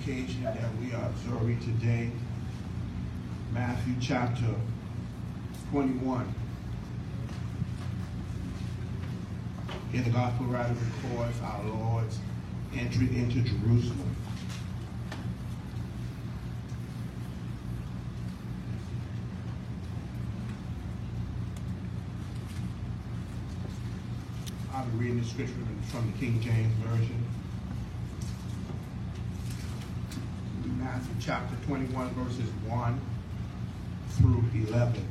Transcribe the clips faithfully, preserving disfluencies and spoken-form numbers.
occasion that we are observing today, Matthew chapter twenty-one. Here the gospel writer records our Lord's entry into Jerusalem. I'll be reading the scripture from the King James Version. Matthew chapter twenty-one, verses one through eleven.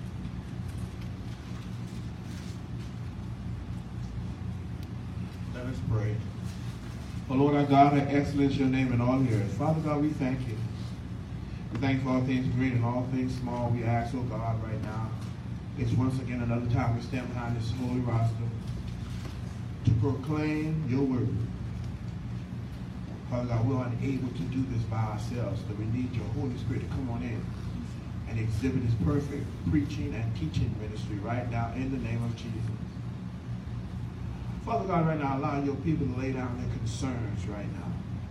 Let us pray. Oh Lord our God, how excellent is your name in all the earth. Father God, we thank you. We thank you for all things great and all things small. We ask, oh God, right now, it's once again another time we stand behind this holy roster to proclaim your word. Father God, we're unable to do this by ourselves, but we need your Holy Spirit to come on in and exhibit his perfect preaching and teaching ministry right now in the name of Jesus. Father God, right now, allow your people to lay down their concerns right now.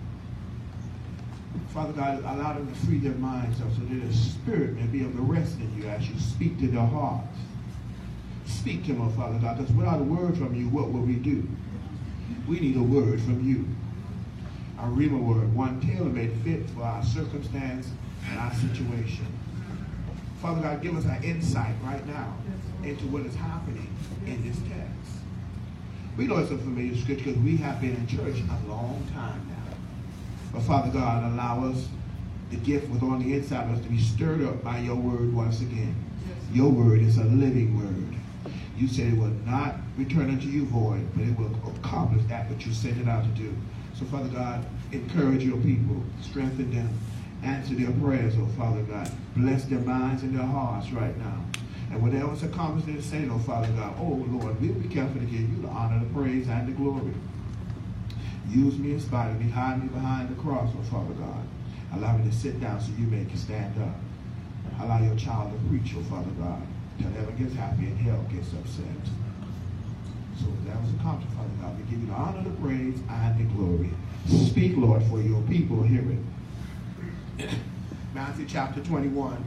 Father God, allow them to free their minds up so that their spirit may be able to rest in you as you speak to their hearts. Speak to them, oh Father God, because without a word from you, what will we do? We need a word from you. A Rhema word, one tailor-made fit for our circumstance and our situation. Father God, give us our insight right now into what is happening in this text. We know it's a familiar scripture because we have been in church a long time now. But Father God, allow us, the gift with on the inside of us, to be stirred up by your word once again. Your word is a living word. You said it will not return unto you void, but it will accomplish that which you sent it out to do. So, Father God, encourage your people, strengthen them, answer their prayers, oh Father God. Bless their minds and their hearts right now. And whatever's accomplished in the saying, oh Father God, oh Lord, we'll be careful to give you the honor, the praise, and the glory. Use me in spite of me, hide me behind the cross, oh Father God. Allow me to sit down so you may can stand up. Allow your child to preach, oh Father God, till heaven gets happy and hell gets upset. So that was accomplished, Father God. We give you the honor, the praise, and the glory. Speak, Lord, for your people hear it. Matthew chapter twenty-one.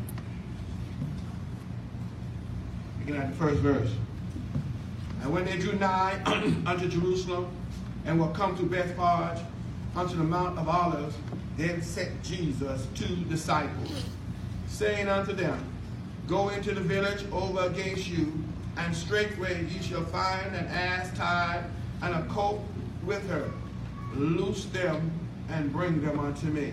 Beginning at the first verse. And when they drew nigh unto Jerusalem, and were come to Bethphage, unto the Mount of Olives, then sent Jesus two disciples, saying unto them, Go into the village over against you, and straightway ye shall find an ass tied, and a colt with her. Loose them, and bring them unto me.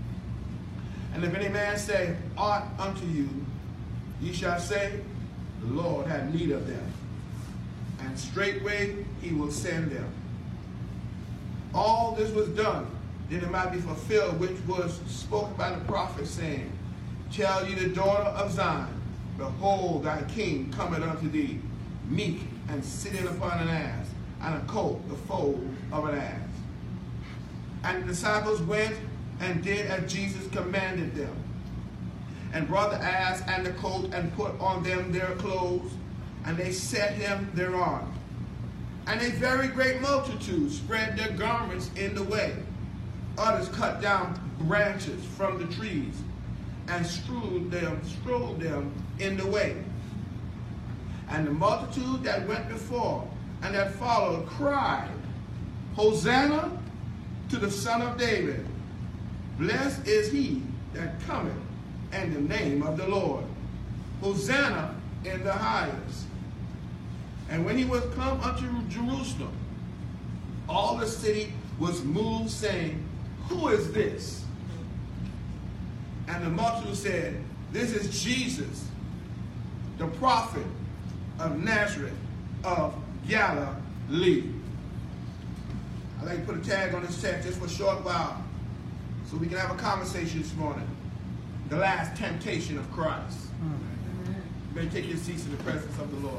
And if any man say aught unto you, ye shall say, The Lord had need of them. And straightway he will send them. All this was done, that it might be fulfilled, which was spoken by the prophet, saying, Tell ye the daughter of Zion, Behold, thy king cometh unto thee, meek and sitting upon an ass, and a colt, the foal of an ass. And the disciples went and did as Jesus commanded them, and brought the ass and the colt, and put on them their clothes, and they set him thereon. And a very great multitude spread their garments in the way. Others cut down branches from the trees, and strewed them, strewed them in the way. And the multitude that went before and that followed cried, Hosanna to the Son of David. Blessed is he that cometh in the name of the Lord. Hosanna in the highest. And when he was come unto Jerusalem, all the city was moved, saying, Who is this? And the multitude said, This is Jesus, the prophet of Nazareth of Galilee. I'd like to put a tag on this text just for a short while so we can have a conversation this morning. The last temptation of Christ. You may take your seats in the presence of the Lord.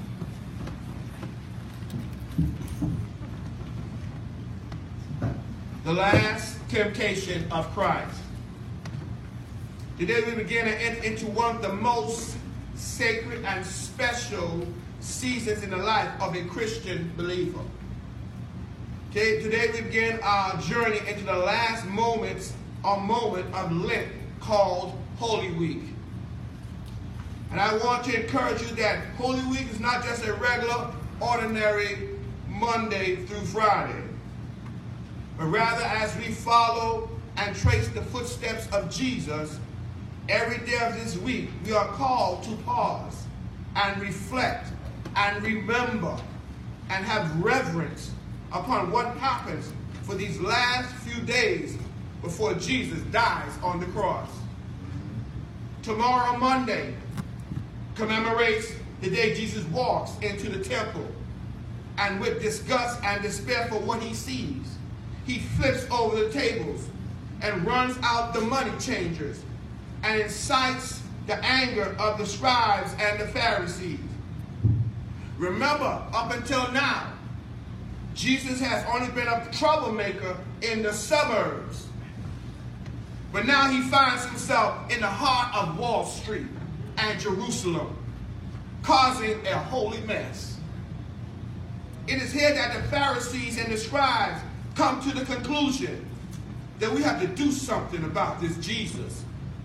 The last temptation of Christ. Today we begin to enter into one of the most sacred and special seasons in the life of a Christian believer. Okay, today we begin our journey into the last moments or moment of Lent called Holy Week. And I want to encourage you that Holy Week is not just a regular, ordinary Monday through Friday, but rather as we follow and trace the footsteps of Jesus, every day of this week we are called to pause and reflect and remember and have reverence upon what happens for these last few days before Jesus dies on the cross. Tomorrow, Monday, commemorates the day Jesus walks into the temple, and with disgust and despair for what he sees, he flips over the tables and runs out the money changers and incites the anger of the scribes and the Pharisees. Remember, up until now, Jesus has only been a troublemaker in the suburbs. But now he finds himself in the heart of Wall Street and Jerusalem, causing a holy mess. It is here that the Pharisees and the scribes come to the conclusion that we have to do something about this Jesus.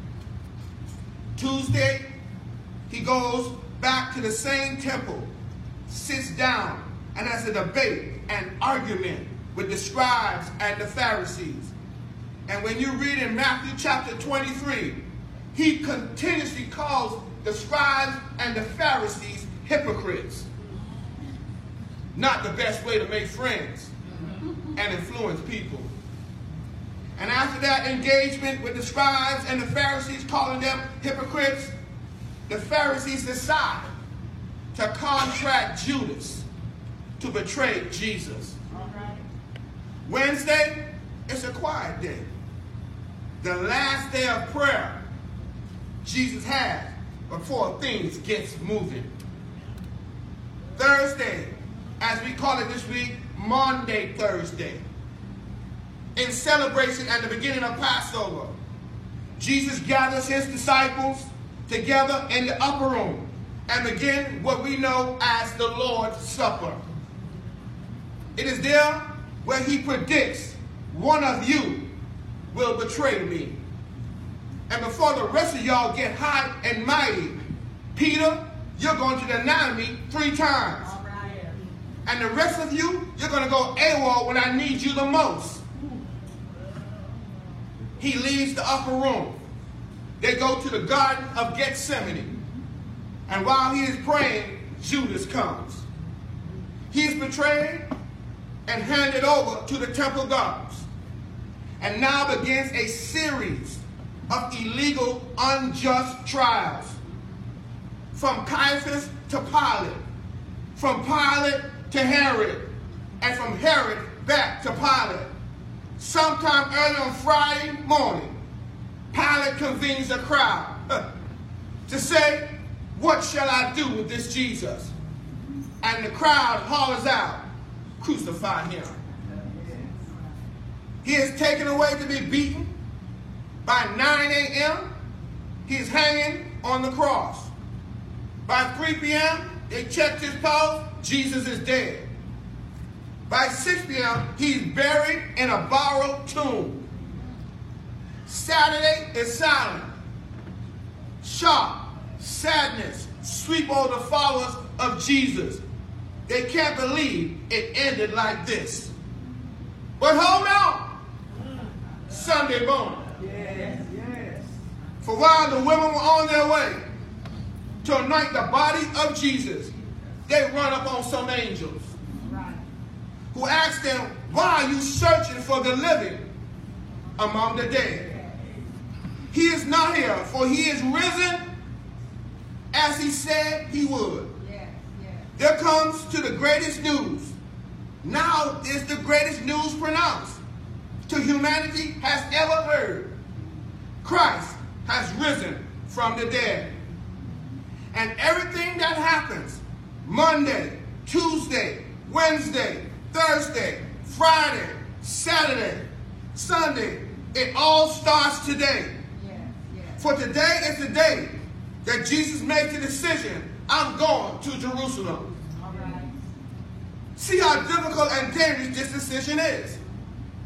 Tuesday, he goes back to the same temple, sits down, and has a debate and argument with the scribes and the Pharisees. And when you read in Matthew chapter twenty-three, he continuously calls the scribes and the Pharisees hypocrites. Not the best way to make friends and influence people. And after that engagement with the scribes and the Pharisees, calling them hypocrites, the Pharisees decide to contract Judas to betray Jesus. All right. Wednesday, it's a quiet day. The last day of prayer Jesus has before things gets moving. Thursday, as we call it this week, Maundy Thursday. In celebration at the beginning of Passover, Jesus gathers his disciples together in the upper room and begin what we know as the Lord's Supper. It is there where he predicts, one of you will betray me. And before the rest of y'all get hot and mighty, Peter, you're going to deny me three times. All right. And the rest of you, you're going to go AWOL when I need you the most. He leaves the upper room. They go to the Garden of Gethsemane. And while he is praying, Judas comes. He is betrayed and handed over to the temple guards. And now begins a series of illegal, unjust trials. From Caiaphas to Pilate, from Pilate to Herod, and from Herod back to Pilate. Sometime early on Friday morning, Pilate convenes a crowd uh, to say, what shall I do with this Jesus? And the crowd hollers out, crucify him. He is taken away to be beaten. By nine a m, he is hanging on the cross. By three p m, they checked his pulse, Jesus is dead. By six p m, he's buried in a borrowed tomb. Saturday is silent. Shock, sadness sweep over the followers of Jesus. They can't believe it ended like this. But hold on. Sunday morning. Yes, yes. For while the women were on their way to anoint the body of Jesus, they run up on some angels. Right. Who asked them, why are you searching for the living among the dead? He is not here, for he is risen as he said he would. Yeah, yeah. There comes to the greatest news. Now is the greatest news pronounced to humanity has ever heard. Christ has risen from the dead. And everything that happens, Monday, Tuesday, Wednesday, Thursday, Friday, Saturday, Sunday, it all starts today. Yeah, yeah. For today is the day that Jesus makes the decision, I'm going to Jerusalem. All right. See how difficult and dangerous this decision is.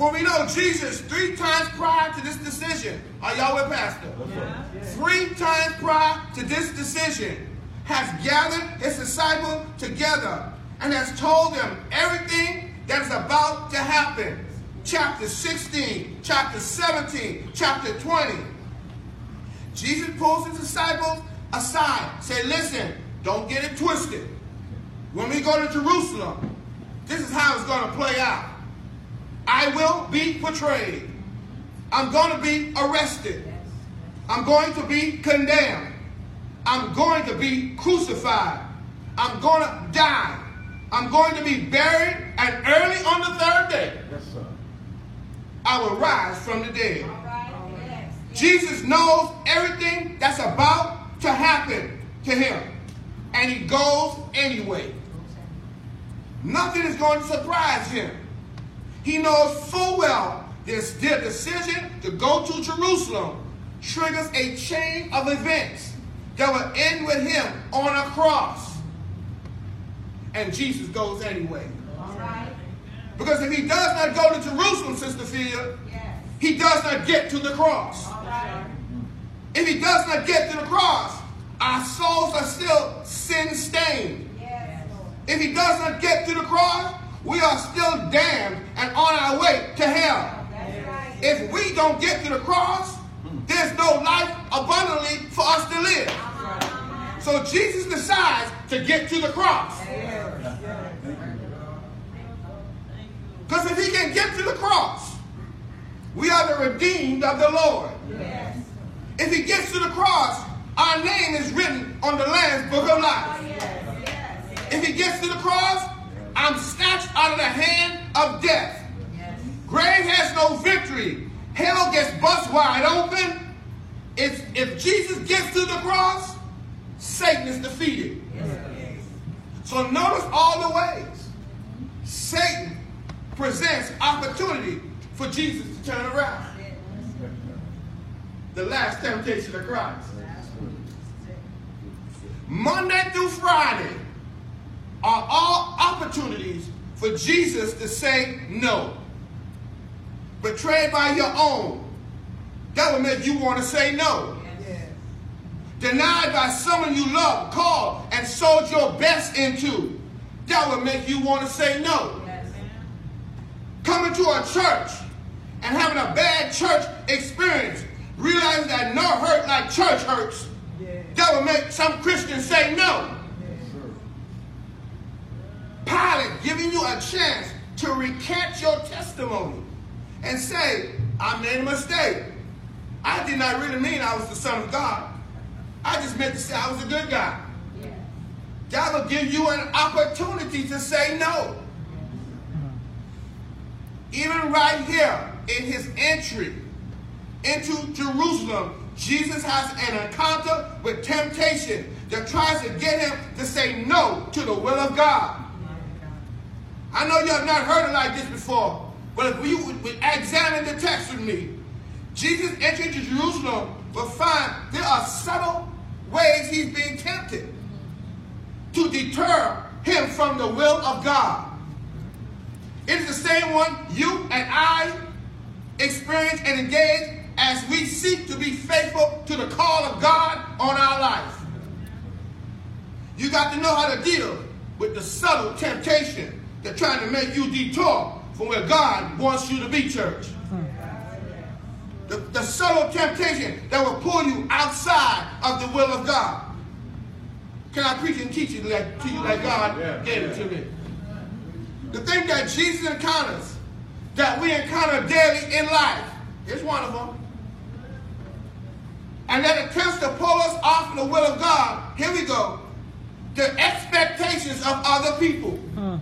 For we know Jesus, three times prior to this decision, are y'all with Pastor? Yeah. Three times prior to this decision, has gathered his disciples together and has told them everything that is about to happen. Chapter sixteen, chapter seventeen, chapter twenty. Jesus pulls his disciples aside. Say, listen, don't get it twisted. When we go to Jerusalem, this is how it's going to play out. I will be betrayed. I'm going to be arrested. I'm going to be condemned. I'm going to be crucified. I'm going to die. I'm going to be buried, and early on the third day, yes, sir, I will rise from the dead. All right. Yes. Yes. Jesus knows everything that's about to happen to him, and he goes anyway. Nothing is going to surprise him. He knows full well this, their decision to go to Jerusalem triggers a chain of events that will end with him on a cross. And Jesus goes anyway. All right. Because if he does not go to Jerusalem, Sister Phil, yes, he does not get to the cross. All right. If he does not get to the cross, our souls are still sin-stained. Yes. If he does not get to the cross, we are still damned and on our way to hell. That's right. If we don't get to the cross, there's no life abundantly for us to live. Uh-huh. So Jesus decides to get to the cross. Because if he can get to the cross, we are the redeemed of the Lord. Yes. If he gets to the cross, our name is written on the Lamb's book of life. Oh, yes. Yes. If he gets to the cross, I'm snatched out of the hand of death. Yes. Grave has no victory. Hell gets bust wide open. If, if Jesus gets to the cross, Satan is defeated. Yes. So notice all the ways Satan presents opportunity for Jesus to turn around. The last temptation of Christ. Monday through Friday are all opportunities for Jesus to say no. Betrayed by your own, that will make you want to say no. Yes. Denied by someone you love, called, and sold your best into, that will make you want to say no. Yes. Coming to a church and having a bad church experience, realizing that no hurt like church hurts, yes, that will make some Christians say no. Pilate giving you a chance to recant your testimony and say, I made a mistake. I did not really mean I was the Son of God. I just meant to say I was a good guy. Yeah. That will give you an opportunity to say no. Even right here in his entry into Jerusalem, Jesus has an encounter with temptation that tries to get him to say no to the will of God. I know you have not heard it like this before, but if you would examine the text with me, Jesus entering to Jerusalem will find there are subtle ways he's being tempted to deter him from the will of God. It is the same one you and I experience and engage as we seek to be faithful to the call of God on our life. You got to know how to deal with the subtle temptation that's trying to make you detour from where God wants you to be, church. The, the subtle temptation that will pull you outside of the will of God. Can I preach and teach it like, to you like God yeah, gave it to me? The thing that Jesus encounters, that we encounter daily in life, is one of them. And that attempts to pull us off the will of God, here we go, the expectations of other people. Huh.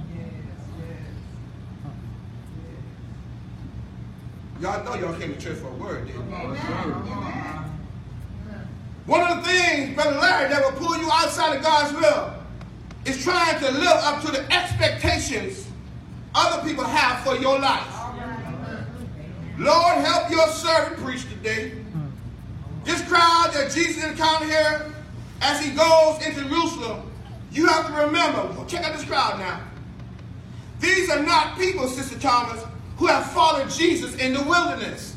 Y'all know y'all came to church for a word, didn't you? Amen. One of the things, Brother Larry, that will pull you outside of God's will is trying to live up to the expectations other people have for your life. Lord, help your servant preach today. This crowd that Jesus encountered here as he goes into Jerusalem, you have to remember, check out this crowd now. These are not people, Sister Thomas, who have followed Jesus in the wilderness.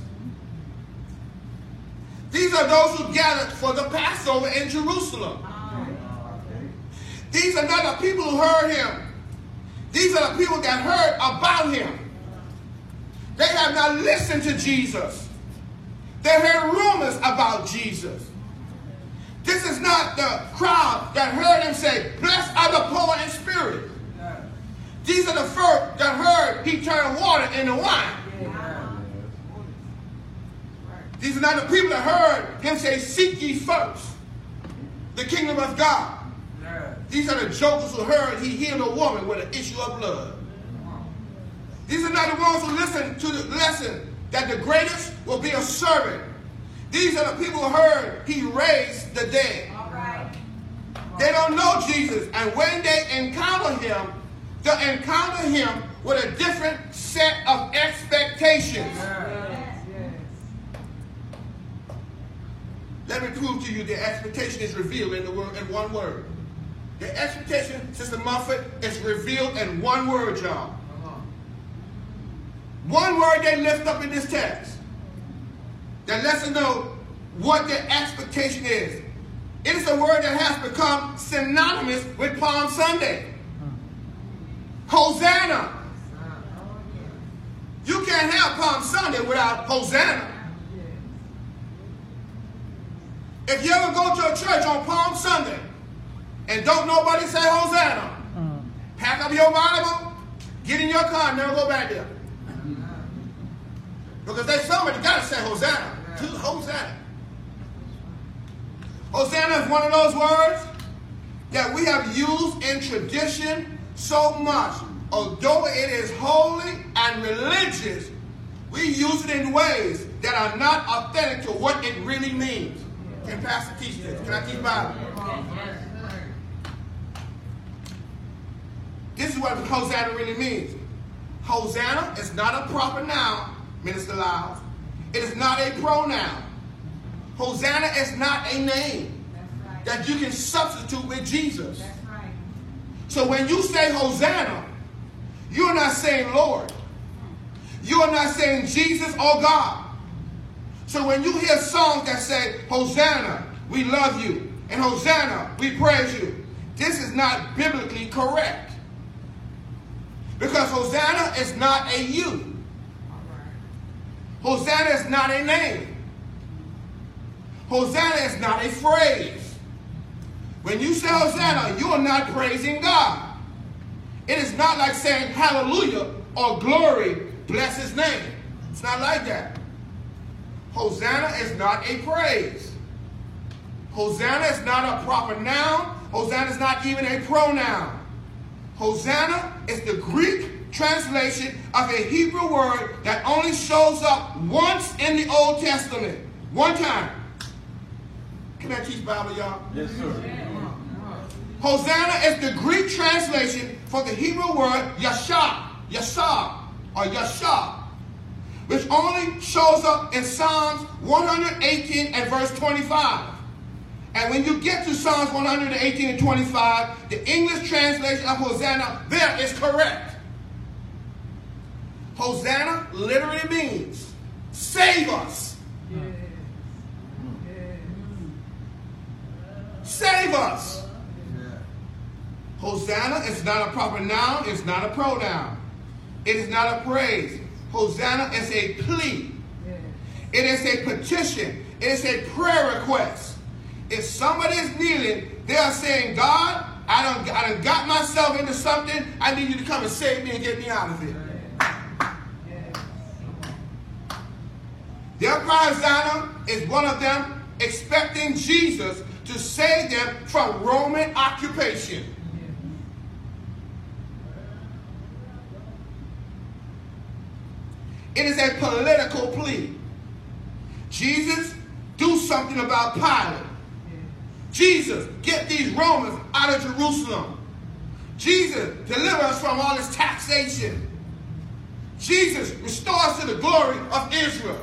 These are those who gathered for the Passover in Jerusalem. These are not the people who heard him. These are the people that heard about him. They have not listened to Jesus. They heard rumors about Jesus. This is not the crowd that heard him say, "Blessed are the poor in spirit." These are the first that heard he turned water into wine. These are not the people that heard him say, "Seek ye first the kingdom of God." These are the jokers who heard he healed a woman with an issue of blood. These are not the ones who listened to the lesson that the greatest will be a servant. These are the people who heard he raised the dead. All right. They don't know Jesus, and when they encounter him, they'll encounter him with a different set of expectations. Yes. Yes. Let me prove to you the expectation is revealed in the word in one word. The expectation, Sister Muffet, is revealed in one word, y'all. One word they lift up in this text that lets us know what their expectation is. It is a word that has become synonymous with Palm Sunday. Hosanna. You can't have Palm Sunday without Hosanna. If you ever go to a church on Palm Sunday and don't nobody say Hosanna, pack up your Bible, get in your car, and never go back there. Because they somebody got to say Hosanna. To Hosanna. Hosanna is one of those words that we have used in tradition so much. Although it is holy and religious, we use it in ways that are not authentic to what it really means. Can Pastor teach this? Can I teach Bible? This is what Hosanna really means. Hosanna is not a proper noun, Minister Lyles. It is not a pronoun. Hosanna is not a name right. that you can substitute with Jesus. That's right. So when you say Hosanna, you're not saying Lord. You are not saying Jesus or God. So when you hear songs that say, Hosanna, we love you, and Hosanna, we praise you, this is not biblically correct. Because Hosanna is not a you. Hosanna is not a name. Hosanna is not a phrase. When you say Hosanna, you are not praising God. It is not like saying hallelujah or glory, bless his name. It's not like that. Hosanna is not a praise. Hosanna is not a proper noun. Hosanna is not even a pronoun. Hosanna is the Greek translation of a Hebrew word that only shows up once in the Old Testament. One time. Can I teach Bible, y'all? Yes, sir. Hosanna is the Greek translation for the Hebrew word Yashah, Yashah, or Yashah, which only shows up in Psalms one eighteen and verse twenty-five. And when you get to Psalms one eighteen and twenty-five, the English translation of Hosanna there is correct. Hosanna literally means save us. Yeah. Yeah. Save us. Yeah. Hosanna is not a proper noun. It's not a pronoun. It is not a praise. Hosanna is a plea. Yeah. It is a petition. It is a prayer request. If somebody is kneeling, they are saying, God, I done, I done got myself into something. I need you to come and save me and get me out of it. Their Hosanna is one of them expecting Jesus to save them from Roman occupation. It is a political plea. Jesus, do something about Pilate. Jesus, get these Romans out of Jerusalem. Jesus, deliver us from all this taxation. Jesus, restore us to the glory of Israel.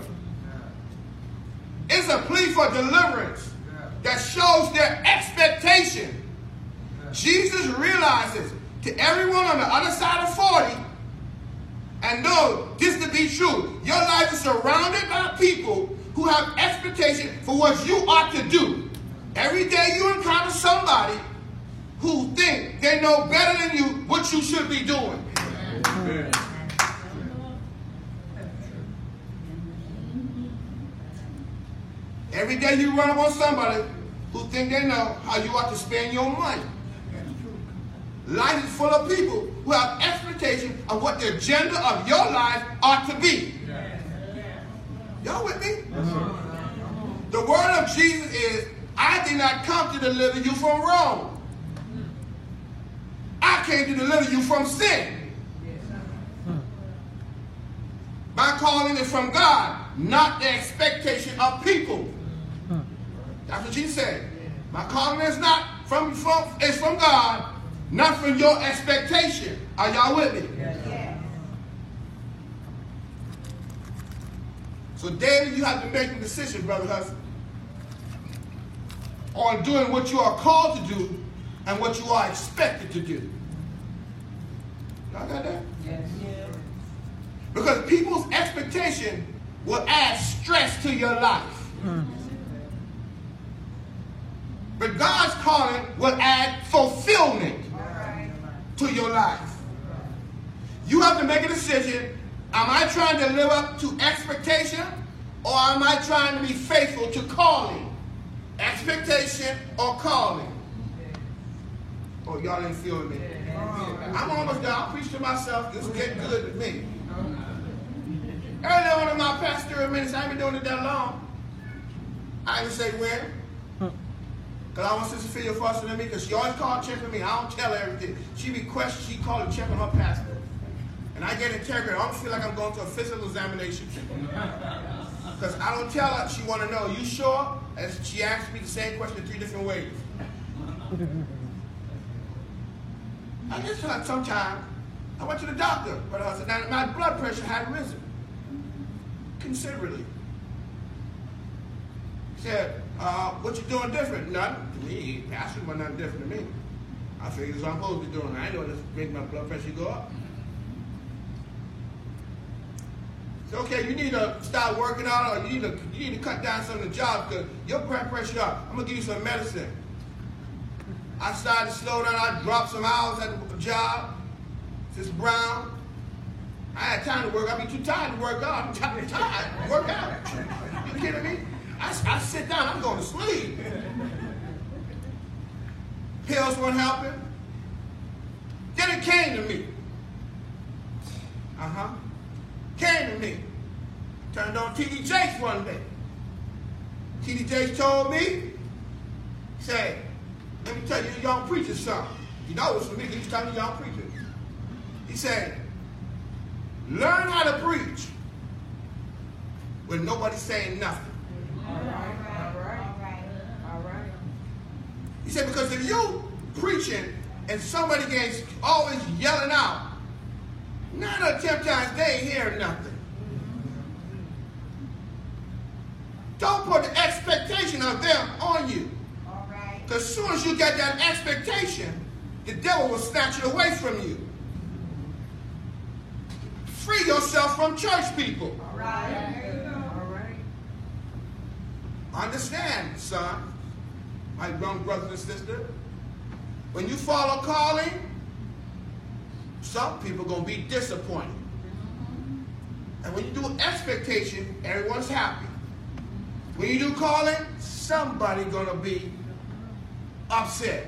It's a plea for deliverance that shows their expectation. Jesus realizes to everyone on the other side of forty and know this to be true. Your life is surrounded by people who have expectation for what you ought to do. Every day you encounter somebody who think they know better than you what you should be doing. Amen. Every day you run up on somebody who think they know how you ought to spend your money. Life is full of people who have expectation of what the agenda of your life ought to be. Y'all with me? The word of Jesus is, I did not come to deliver you from wrong. I came to deliver you from sin. My calling is from God, not the expectation of people. That's what Jesus said. My calling is not from, from it's from God, not from your expectation. Are y'all with me? Yes. So daily you have to make a decision, brother husband, on doing what you are called to do and what you are expected to do. Y'all got that? Yes. Because people's expectation will add stress to your life. Mm. But God's calling will add fulfillment right. to your life. You have to make a decision. Am I trying to live up to expectation, or am I trying to be faithful to calling? Expectation or calling? Oh, y'all ain't feeling me. I'm almost done. I'll preach to myself. This will get good with me. Earlier on in my pastoral minutes, I ain't been doing it that long. I didn't say when. Because I want Sister Phil faster than me, because she always call checking me. I don't tell her everything. She be questioned, she call and check on her pastor. And I get integrity. I don't feel like I'm going to a physical examination. Because I don't tell her. She want to know, you sure? And she asked me the same question three different ways. I just feel like sometimes I went to the doctor, but I said, now my blood pressure had risen considerably. He said, uh, what you doing different? Nothing to me. Pastor was nothing different to me. I figured that's what I'm supposed to be doing. I ain't doing this to make my blood pressure go up. So, okay, you need to start working out, or you need to, you need to cut down some of the jobs because your blood pressure up. I'm going to give you some medicine. I started to slow down. I dropped some hours at the job. Sister Brown. I had time to work. I'd be too tired to work out. I'm tired to work out. You kidding me? I, I sit down. I'm going to sleep. Pills weren't helping. Then it came to me. Uh-huh. Came to me. Turned on T D Jakes one day. T D Jakes told me, he said, let me tell you a young preacher something. You know it's for me, he was telling young preachers. He said, learn how to preach when nobody's saying nothing. All right, all right, all right, all right. He said, because if you preaching and somebody gets always yelling out, nine out of ten times they ain't hearing nothing. Don't put the expectation of them on you. Because as soon as you get that expectation, the devil will snatch it away from you. Free yourself from church people. All right. There you go. All right. Understand, son, my young brothers and sisters, when you follow calling, some people are going to be disappointed. And when you do expectation, everyone's happy. When you do calling, somebody's going to be upset.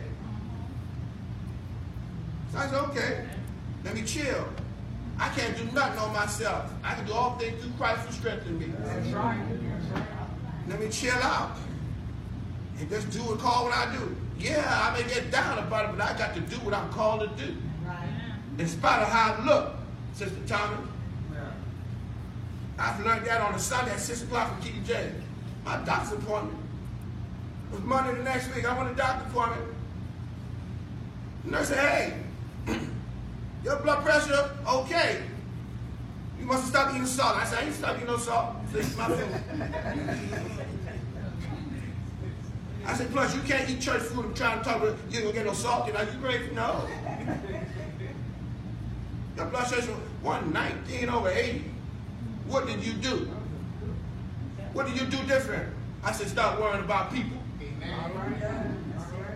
So I said, okay, let me chill. I can't do nothing on myself. I can do all things through Christ who strengthens me. That's right. That's right. Let me chill out and just do and call what I do. Yeah, I may get down about it, but I got to do what I'm called to do. Right. In spite of how I look, Sister Tommy. Yeah. I've learned that on a Sunday at six o'clock from T D J. My doctor's appointment was Monday the next week. I went to the doctor's appointment. The nurse said, hey, your blood pressure, okay. You must have stopped eating salt. I said, I ain't stopped eating no salt. It's my fault. I said, plus you can't eat church food and try to talk about you ain't gonna get no salt. Are you crazy? No. Your blood pressure, one nineteen over eighty. What did you do? What did you do different? I said, stop worrying about people. Amen. All right. That's right.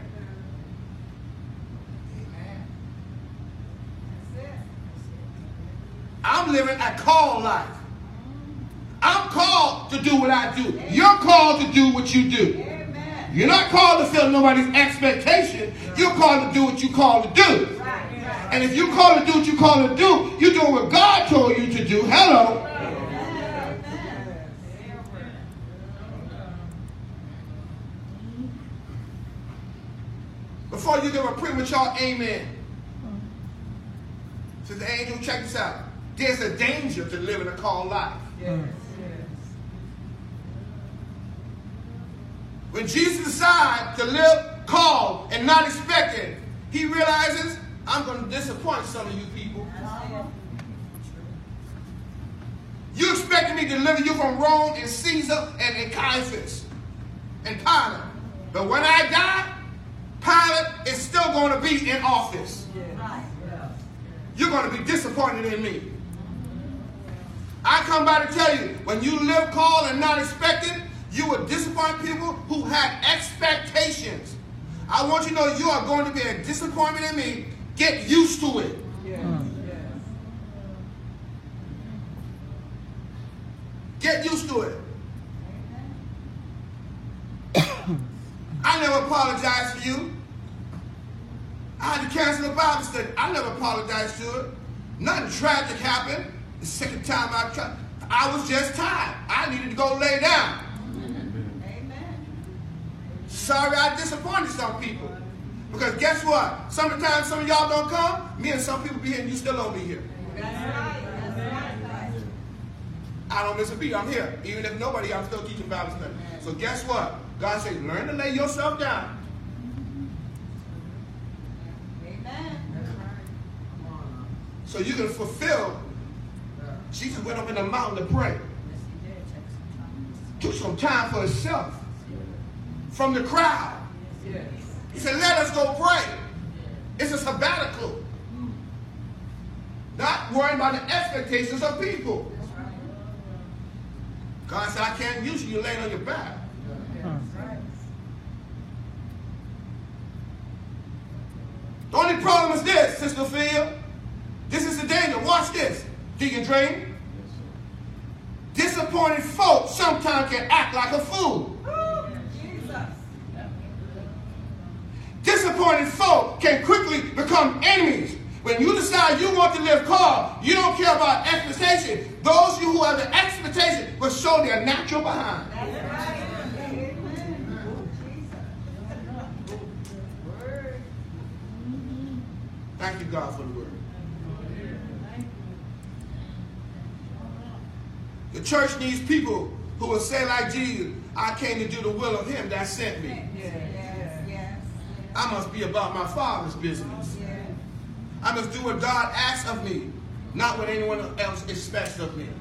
Amen. That's it. I'm living a call life. I'm called to do what I do. You're called to do what you do. Amen. You're not called to fill nobody's expectation. You're called to do what you're called to do. Right, right. And if you're called to do what you're called to do, you're doing what God told you to do. Hello. Before you give a premature amen, says the angel, check this out. There's a danger to living a called life. Yes. When Jesus decides to live called and not expected, he realizes, I'm going to disappoint some of you people. You expected me to deliver you from Rome and Caesar and, and Caiaphas and Pilate. But when I die, Pilate is still going to be in office. You're going to be disappointed in me. I come by to tell you, when you live called and not expected, you will disappoint people who had expectations. I want you to know you are going to be a disappointment in me. Get used to it. Yes. Get used to it. I never apologized for you. I had to cancel the Bible study. I never apologized to it. Nothing tragic happened. The second time I tried, I was just tired. I needed to go lay down. Amen. Sorry I disappointed some people. Because guess what? Sometimes some of y'all don't come, me and some people be here and you still don't be here. That's right. That's right. I don't miss a beat. I'm here. Even if nobody, I'm still teaching Bible study. So guess what? God says, learn to lay yourself down. Amen. So you can fulfill. Jesus went up in the mountain to pray. Took some time for himself. From the crowd. He said, let us go pray. It's a sabbatical. Not worrying about the expectations of people. God said, I can't use you. You're laying on your back. The only problem is this, Sister Phil. This is the danger. Watch this. Deacon Dream. Disappointed folks sometimes can act like a fool. Jesus. Disappointed folk can quickly become enemies. When you decide you want to live calm, you don't care about expectation. Those of you who have the expectation will show their natural behind. That's right. Amen. Jesus. Word. Thank you, God, for the word. The church needs people who will say like Jesus, I came to do the will of him that sent me. Yes, yes, yes. I must be about my Father's business. Yes. I must do what God asks of me, not what anyone else expects of me.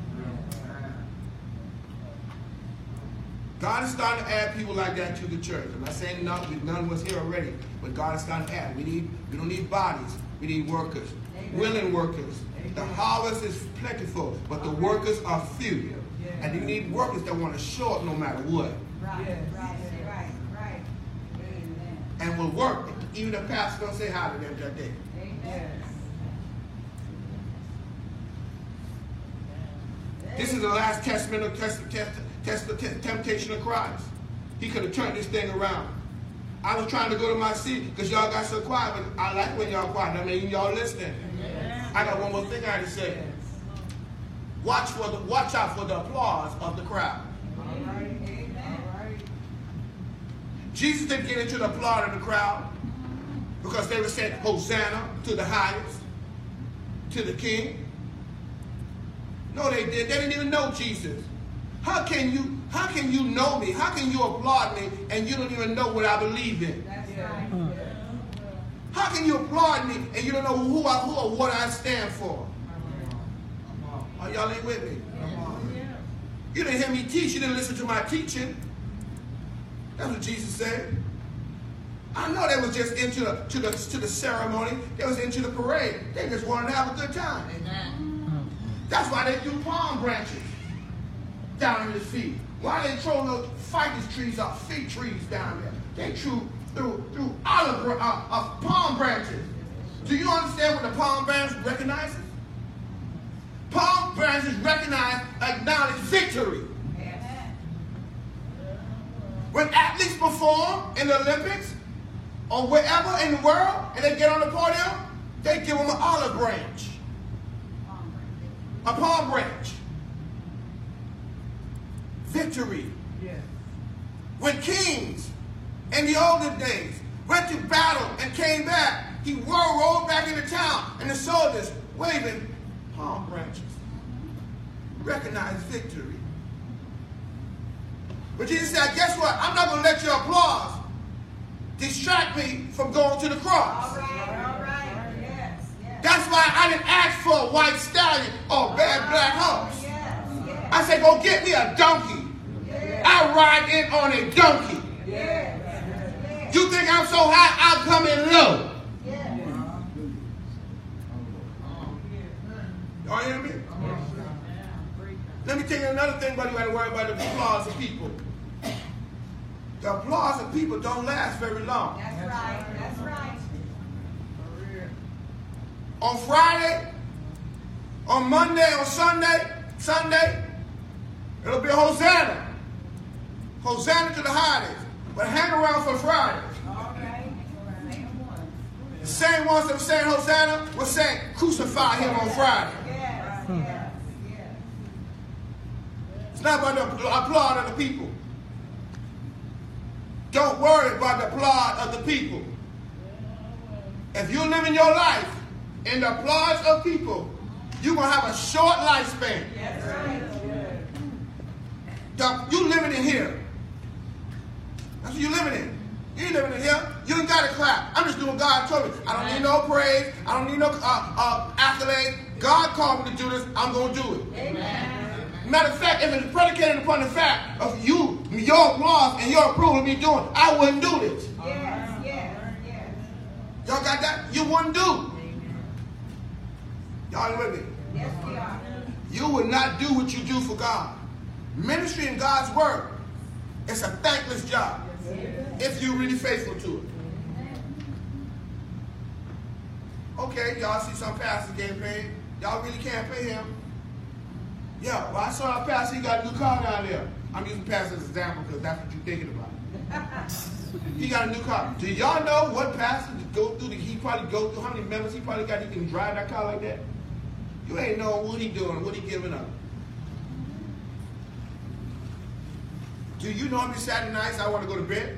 God is starting to add people like that to the church. I'm not saying none, none was here already, but God is starting to add. We need, we don't need bodies. We need workers, Amen. willing workers. Amen. The harvest is plentiful, but the workers are few. Yeah. And you need workers that want to show up no matter what. Right, yes. right, right, right. Amen. And will work. Even the pastor don't say hi to them that day. Amen. This is the last testament of test, test, test, test, temptation of Christ. He could have turned this thing around. I was trying to go to my seat because y'all got so quiet, but I like when y'all quiet. I mean, y'all listening. Yes. I got one more thing I had to say. Watch for the watch out for the applause of the crowd. All right. Amen. All right. Jesus didn't get into the applaud of the crowd because they were saying Hosanna to the highest, to the King. No, they did. They didn't even know Jesus. How can you, how can you know me? How can you applaud me and you don't even know what I believe in? That's right. How can you applaud me and you don't know who I, who or what I stand for? Oh, y'all ain't with me. You didn't hear me teach. You didn't listen to my teaching. That's what Jesus said. I know they was just into the, to the, to the ceremony. They was into the parade. They just wanted to have a good time. Amen. That's why they do palm branches down in his feet. Why they throw those ficus trees up, fig trees down there? They threw through through olive uh, uh, palm branches. Do you understand what the palm branch recognizes? Palm branches recognize, acknowledge victory. When athletes perform in the Olympics or wherever in the world and they get on the podium, they give them an olive branch, a palm branch. Victory. Yes. When kings in the olden days went to battle and came back, he rolled, rolled back into town and the soldiers waving palm branches. Recognize victory. But Jesus said, guess what? I'm not going to let your applause distract me from going to the cross. All right, all right. Yes, yes. That's why I didn't ask for a white stallion or bad black horse. Yes, yes. I said, go get me a donkey. Yes. I ride in on a donkey. Yes. Yes. You think I'm so high, I'm coming low. Yes. Y'all hear me? Let me tell you another thing, but you got to worry about the applause of people. The applause of people don't last very long. That's right. That's right. On Friday, on Monday, on Sunday, Sunday, it'll be Hosanna. Hosanna to the highest. But hang around for Friday. All right. The same ones that were saying Hosanna were saying crucify him on Friday. Yes, yes, yes. It's not about the applaud of the people. Don't worry about the applause of the people. If you're living your life in the applause of people, you're going to have a short lifespan. That's right. The, you living in here. That's what you're living in. You ain't living in here. You ain't got to clap. I'm just doing what God told me. I don't need no praise. I don't need no uh, uh, accolade. God called me to do this. I'm going to do it. Amen. Matter of fact, if it's predicated upon the fact of you, your applause and your approval of me doing, I wouldn't do this. Yes, yes, yes. Y'all got that? You wouldn't do. Y'all with me? Yes, we are. You would not do what you do for God. Ministry in God's word, it's a thankless job if you're really faithful to it. Okay, y'all see some pastors getting paid. Y'all really can't pay him. Yeah, well, I saw a pastor, he got a new car down there. I'm using pastor as an example because that's what you're thinking about. He got a new car. Do y'all know what pastor go through? He probably go through, how many members he probably got he can drive that car like that? You ain't know what he doing, what he giving up. Do you know how many Saturday nights I want to go to bed?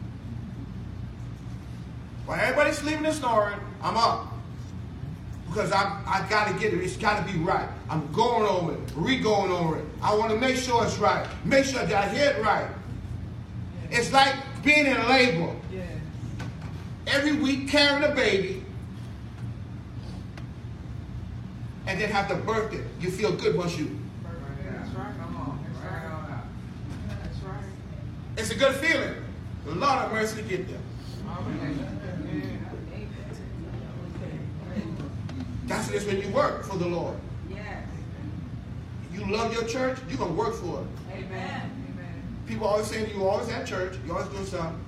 While everybody's sleeping and snoring, I'm up. Because I I got to get it. It's got to be right. I'm going over it, re-going over it. I want to make sure it's right. Make sure that I hear it right. It's like being in labor. Yeah. Every week carrying a baby and then have to birth it. You feel good once you. That's right. Come on. That's right. That's right. It's a good feeling. A lot of mercy to get there. That's what it is when you work for the Lord. Yes. You love your church, you're going to work for it. Amen. Amen. People always saying you always at church, you always doing something.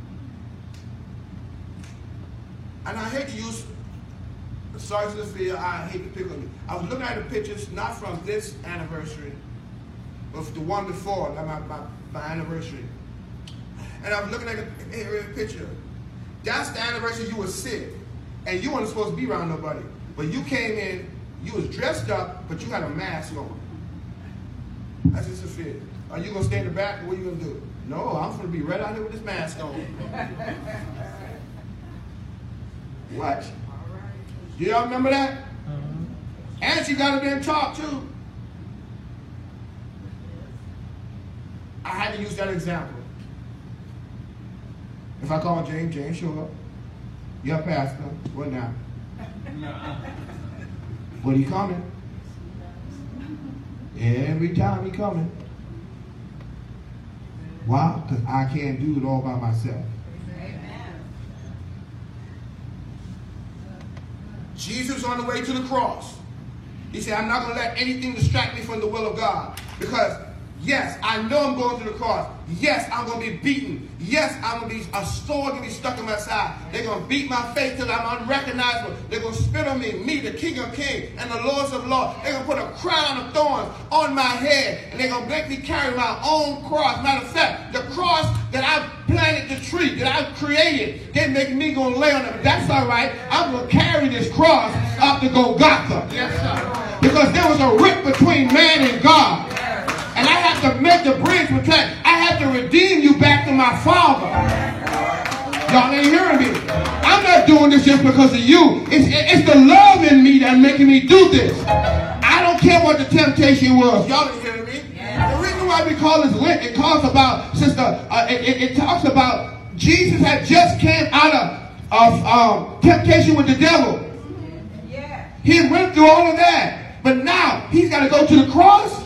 And I hate to use, sorry to this video, I hate to pick on you. I was looking at the pictures, not from this anniversary, but the one before, like my, my, my anniversary. And I was looking at the, the picture. That's the anniversary you were sick. And you weren't supposed to be around nobody. But you came in, you was dressed up, but you had a mask on. That's just a fit. Are you going to stay in the back, or what are you going to do? No, I'm going to be right out here with this mask on. What? Do y'all remember that? Uh-huh. And she got up there and talked too. I had to use that example. If I call James, James show up. Your pastor, what now? When he coming? Every time he coming. Why? Because I can't do it all by myself. Amen. Jesus on the way to the cross. He said, I'm not going to let anything distract me from the will of God. Because, yes, I know I'm going to the cross. Yes, I'm going to be beaten. Yes, I'm going to be, a sword going to be stuck in my side. They're going to beat my face till I'm unrecognizable. They're going to spit on me, me, the King of Kings and the Lords of Lords. They're going to put a crown of thorns on my head. And they're going to make me carry my own cross. Matter of fact, the cross that I planted, the tree that I created, they're making me going to lay on it. But that's all right. I'm going to carry this cross up to Golgotha. Yes, sir. Because there was a rift between man and God. And I have to make the bridge between. I have to redeem you back to my Father. Y'all ain't hearing me. I'm not doing this just because of you. It's, it's the love in me that's making me do this. I don't care what the temptation was. Y'all ain't hearing me. The reason why we call this Lent, it talks about, sister, uh, it, it, it talks about Jesus had just came out of, of um, temptation with the devil. He went through all of that. But now, he's got to go to the cross.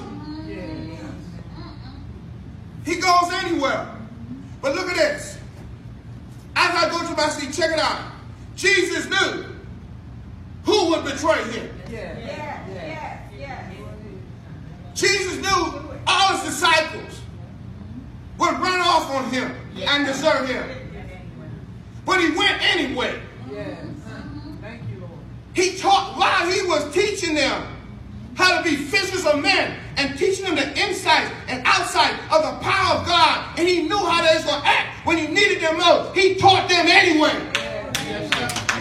He goes anywhere. But look at this. As I go to my seat, check it out. Jesus knew who would betray him. Yeah, yeah, yeah, yeah. Jesus knew all his disciples would run off on him and desert him. But he went anyway. Yes. Thank you, Lord. He taught while he was teaching them how to be fishers of men and teaching them the insight and outside of the power of God. And he knew how they was going to act when he needed them most. He taught them anyway. Yes,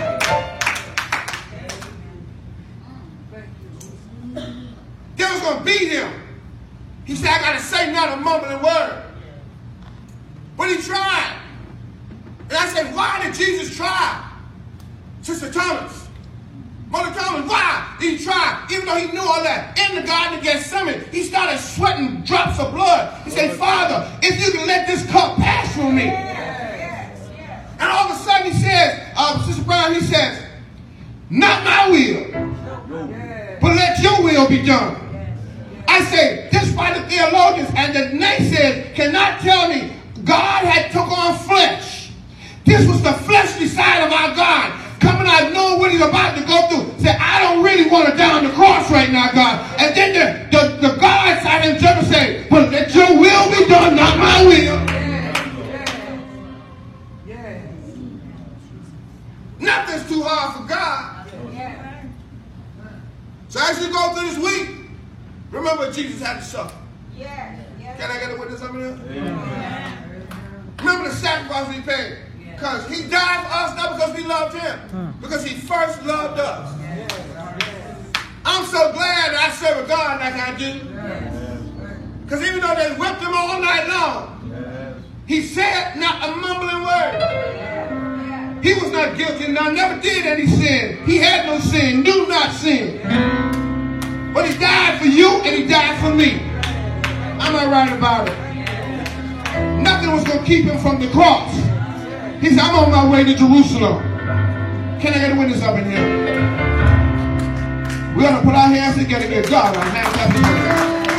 They was going to beat him. He said, I got to say not a mumbling word. But he tried. And I said, why did Jesus try? Sister Thomas. Mother Thomas, why did he try? Even though he knew all that. In the Garden of Gethsemane, he started sweating drops of blood. He said, Father, if you can let this cup pass from me. Yes, yes. And all of a sudden he says, uh, Sister Brown, he says, not my will, but let your will be done. I say, this why the theologians and the naysayers cannot tell me God had took on flesh. This was the fleshly side of our God. Coming out knowing what he's about to go through. Say, I don't really want to die on the cross right now, God. And then the, the, the God side of himself will say, but let your will be done, not my will. yeah. Yeah. Nothing's too hard for God. Yeah. So as you go through this week, remember Jesus had to suffer. Yeah. Can I get a witness of it? Yeah. Remember the sacrifice he paid. Because he died for us, not because we loved him. Because he first loved us. I'm so glad that I serve a God like I do. Because even though they whipped him all night long, he said not a mumbling word. He was not guilty and I never did any sin. He had no sin, knew not sin. But he died for you and he died for me. Am I right about it? Nothing was going to keep him from the cross. He said, I'm on my way to Jerusalem. Can I get a witness up in here? We're going to put our hands together and give God our hands up together.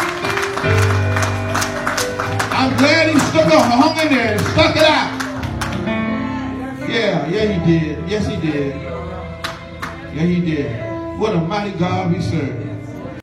I'm glad he stuck up, hung in there and stuck it out. Yeah, yeah he did. Yes he did. Yeah he did. What a mighty God we serve.